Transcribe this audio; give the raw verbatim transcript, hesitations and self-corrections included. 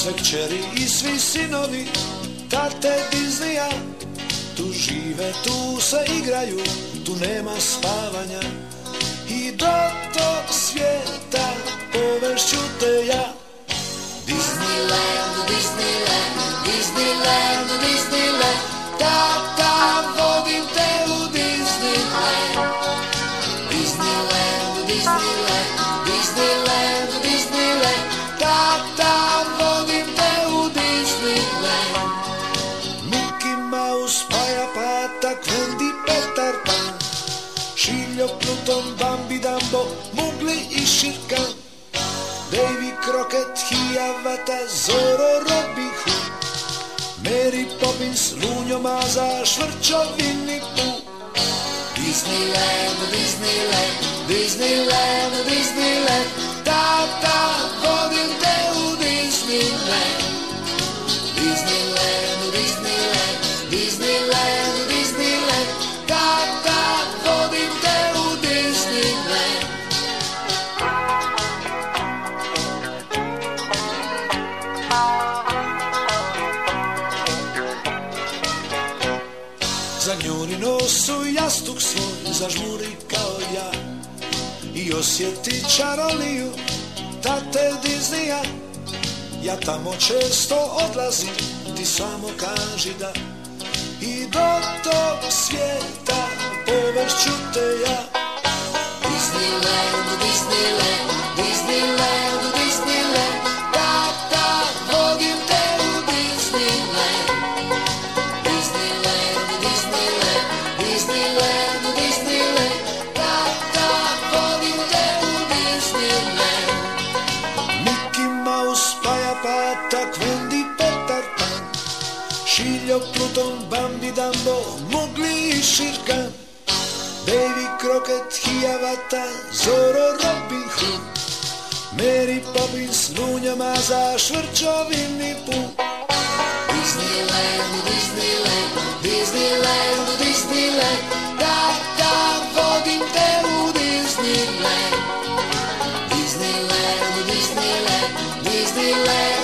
sve kćeri i svi sinovi tate Disneya. Tu žive, tu se igraju, tu nema spavanja. I do tog svijeta povešću te ja. Disneyland, Disneyland, Disneyland, Disneyland. Tata, vodim te u Disneyland. Disneyland, Disneyland, Disneyland, Disneyland. Tata, vodim te u Disneyland. Mickey Mouse, Paja, Patak, Wendy, Peter Pan, Šiljo, Pluton, Bambi, Dumbo, Mugli i Širkan, Davy Crockett, Hijavata, Zorro, Robin Hood, Mary Poppins, Lunjo, Maza, Švrćo, Winnie Pooh. Disneyland, Disneyland, Disneyland, Disneyland. Tata, vodim te u Disneyland. Disneyland, Disneyland, Disneyland, Disneyland. Tata, vodim te u Disneyland. Zagnjuri nosu jastuk svoj, zažmuri kao ja i osjeti čaroliju tate Disneya. Ja tamo često odlazim, ti samo kaži da. I do tog svijeta povešću te ja. Disneyland, Disneyland, Disneyland, Disneyland. Tata, vodim te u Disneyland. Disneyland, Disneyland, Disneyland, Disneyland. Tata, vodim te u Disneyland. Mickey Mouse, Paja, Patak, Wendy, Peter Pan, Šiljo, Pluton, Bambi, Dumbo, Mugli i Širkan, Davy Crockett, Hijavata, Zorro, Robin Hood, Mary Poppins, Lunja, Maza, Švrćo, Winnie Pooh. Disneyland, Disneyland, Disneyland, Disneyland. Tata, vodim te u Disneyland. Disneyland, Disneyland, Disneyland.